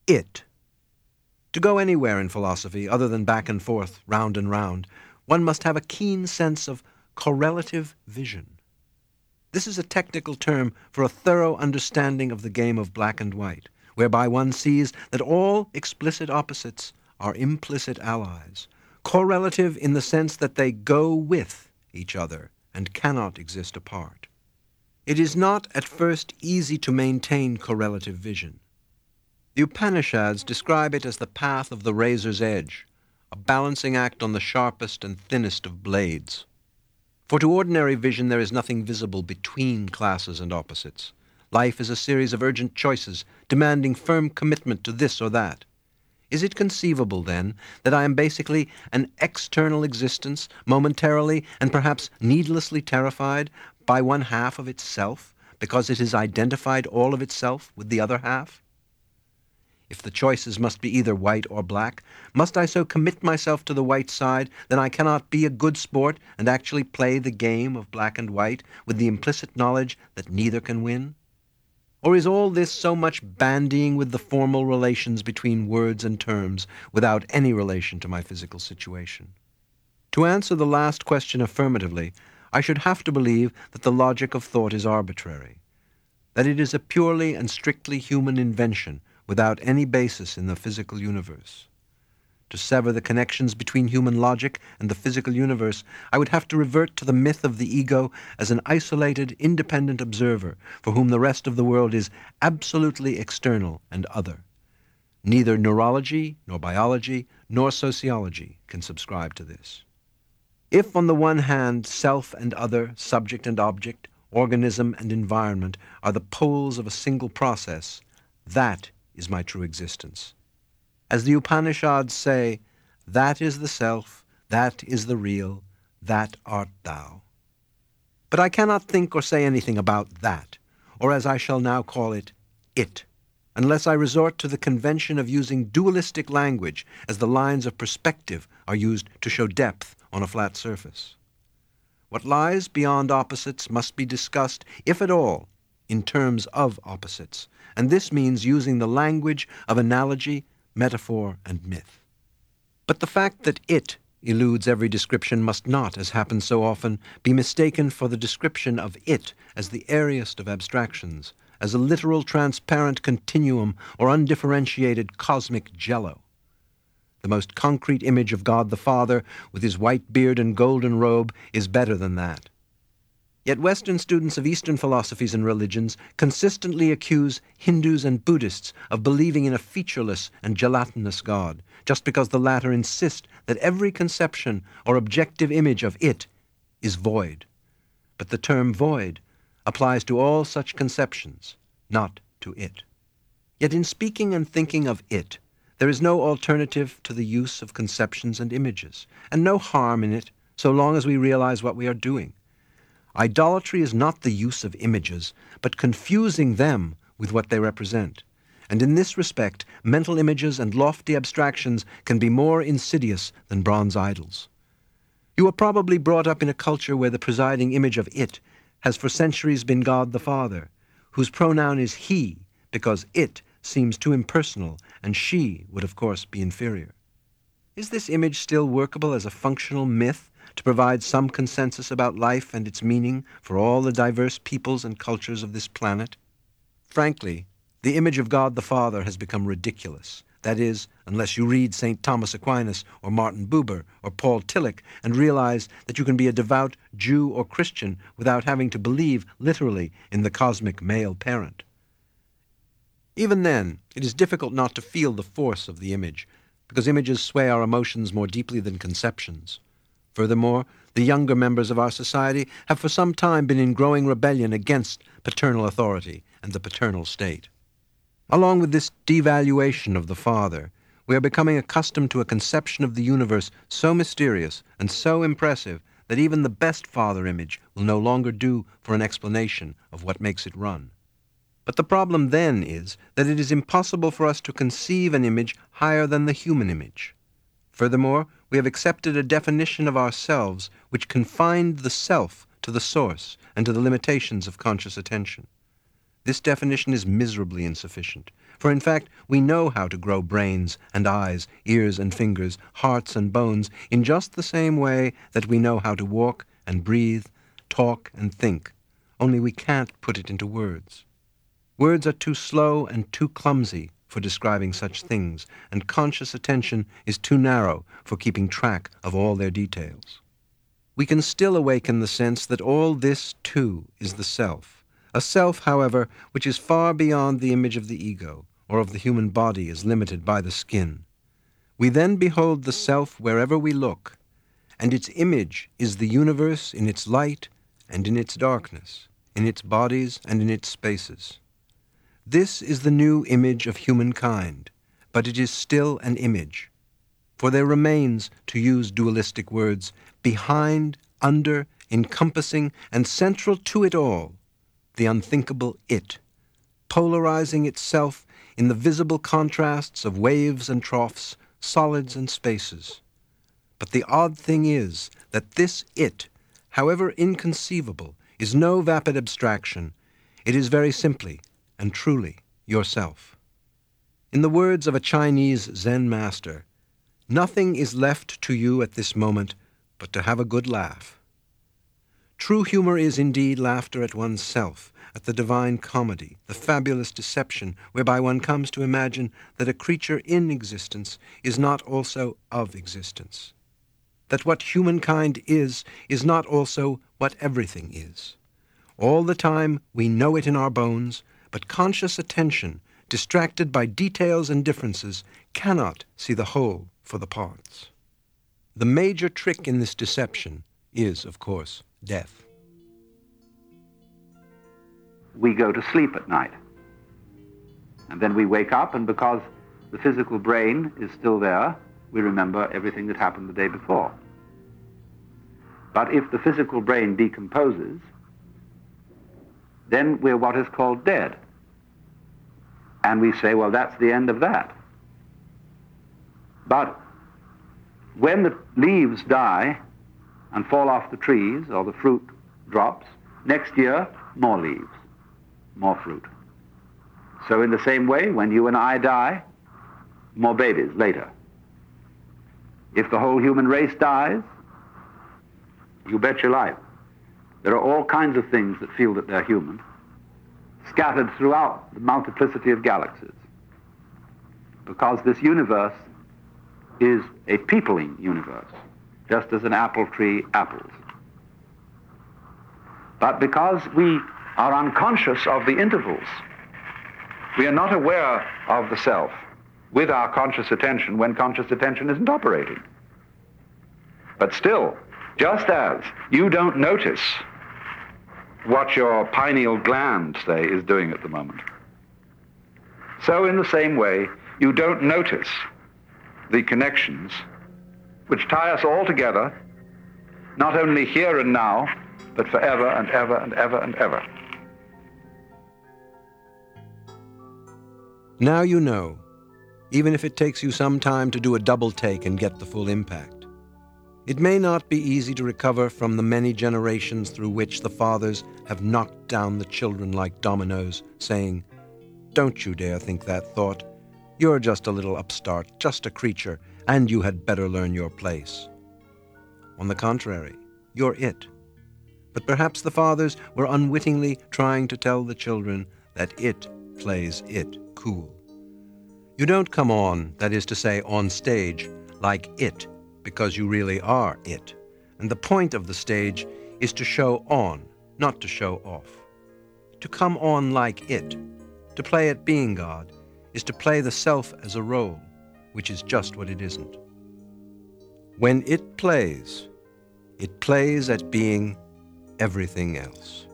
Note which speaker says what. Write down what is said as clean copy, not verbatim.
Speaker 1: It. To go anywhere in philosophy, other than back and forth, round and round, one must have a keen sense of correlative vision. This is a technical term for a thorough understanding of the game of black and white, whereby one sees that all explicit opposites are implicit allies, correlative in the sense that they go with each other and cannot exist apart. It is not at first easy to maintain correlative vision. The Upanishads describe it as the path of the razor's edge, a balancing act on the sharpest and thinnest of blades. For to ordinary vision there is nothing visible between classes and opposites. Life is a series of urgent choices, demanding firm commitment to this or that. Is it conceivable, then, that I am basically an external existence, momentarily and perhaps needlessly terrified by one half of itself, because it has identified all of itself with the other half? If the choices must be either white or black, must I so commit myself to the white side that I cannot be a good sport and actually play the game of black and white with the implicit knowledge that neither can win? Or is all this so much bandying with the formal relations between words and terms without any relation to my physical situation? To answer the last question affirmatively, I should have to believe that the logic of thought is arbitrary, that it is a purely and strictly human invention without any basis in the physical universe. To sever the connections between human logic and the physical universe, I would have to revert to the myth of the ego as an isolated, independent observer for whom the rest of the world is absolutely external and other. Neither neurology, nor biology, nor sociology can subscribe to this. If, on the one hand, self and other, subject and object, organism and environment are the poles of a single process, that is my true existence. As the Upanishads say, that is the self, that is the real, that art thou. But I cannot think or say anything about that, or as I shall now call it, unless I resort to the convention of using dualistic language as the lines of perspective are used to show depth on a flat surface. What lies beyond opposites must be discussed, if at all, in terms of opposites, and this means using the language of analogy, metaphor, and myth. But the fact that it eludes every description must not, as happens so often, be mistaken for the description of it as the airiest of abstractions, as a literal transparent continuum or undifferentiated cosmic jello. The most concrete image of God the Father, with his white beard and golden robe, is better than that. Yet Western students of Eastern philosophies and religions consistently accuse Hindus and Buddhists of believing in a featureless and gelatinous God, just because the latter insist that every conception or objective image of it is void. But the term void applies to all such conceptions, not to it. Yet in speaking and thinking of it, there is no alternative to the use of conceptions and images, and no harm in it so long as we realize what we are doing. Idolatry is not the use of images, but confusing them with what they represent. And in this respect, mental images and lofty abstractions can be more insidious than bronze idols. You were probably brought up in a culture where the presiding image of it has for centuries been God the Father, whose pronoun is he, because it seems too impersonal, and she would of course be inferior. Is this image still workable as a functional myth to provide some consensus about life and its meaning for all the diverse peoples and cultures of this planet? Frankly, the image of God the Father has become ridiculous. That is, unless you read St. Thomas Aquinas or Martin Buber or Paul Tillich and realize that you can be a devout Jew or Christian without having to believe literally in the cosmic male parent. Even then, it is difficult not to feel the force of the image, because images sway our emotions more deeply than conceptions. Furthermore, the younger members of our society have for some time been in growing rebellion against paternal authority and the paternal state. Along with this devaluation of the Father, we are becoming accustomed to a conception of the universe so mysterious and so impressive that even the best father image will no longer do for an explanation of what makes it run. But the problem then is that it is impossible for us to conceive an image higher than the human image. Furthermore, we have accepted a definition of ourselves which confined the self to the source and to the limitations of conscious attention. This definition is miserably insufficient, for in fact we know how to grow brains and eyes, ears and fingers, hearts and bones in just the same way that we know how to walk and breathe, talk and think, only we can't put it into words. Words are too slow and too clumsy for describing such things, and conscious attention is too narrow for keeping track of all their details. We can still awaken the sense that all this, too, is the self. A self, however, which is far beyond the image of the ego, or of the human body as limited by the skin. We then behold the self wherever we look, and its image is the universe in its light and in its darkness, in its bodies and in its spaces. This is the new image of humankind, but it is still an image. For there remains, to use dualistic words, behind, under, encompassing, and central to it all, the unthinkable it, polarizing itself in the visible contrasts of waves and troughs, solids and spaces. But the odd thing is that this it, however inconceivable, is no vapid abstraction. It is very simply and truly yourself. In the words of a Chinese Zen master, nothing is left to you at this moment but to have a good laugh. True humor is indeed laughter at one's self, at the divine comedy, the fabulous deception whereby one comes to imagine that a creature in existence is not also of existence, that what humankind is not also what everything is. All the time we know it in our bones, but conscious attention, distracted by details and differences, cannot see the whole for the parts. The major trick in this deception is, of course, death.
Speaker 2: We go to sleep at night. And then we wake up, and because the physical brain is still there, we remember everything that happened the day before. But if the physical brain decomposes, then we're what is called dead. And we say, well, that's the end of that. But when the leaves die and fall off the trees, or the fruit drops, next year, more leaves, more fruit. So in the same way, when you and I die, more babies later. If the whole human race dies, you bet your life. There are all kinds of things that feel that they're human, scattered throughout the multiplicity of galaxies. Because this universe is a peopling universe, just as an apple tree apples. But because we are unconscious of the intervals, we are not aware of the self with our conscious attention when conscious attention isn't operating. But still, just as you don't notice what your pineal gland, say, is doing at the moment, so in the same way, you don't notice the connections which tie us all together, not only here and now, but forever and ever and ever and ever.
Speaker 1: Now you know, even if it takes you some time to do a double take and get the full impact. It may not be easy to recover from the many generations through which the fathers have knocked down the children like dominoes, saying, "Don't you dare think that thought. You're just a little upstart, just a creature, and you had better learn your place." On the contrary, you're it. But perhaps the fathers were unwittingly trying to tell the children that it plays it cool. You don't come on, that is to say, on stage, like it, because you really are it. And the point of the stage is to show on, not to show off. To come on like it, to play at being God, is to play the self as a role, which is just what it isn't. When it plays at being everything else.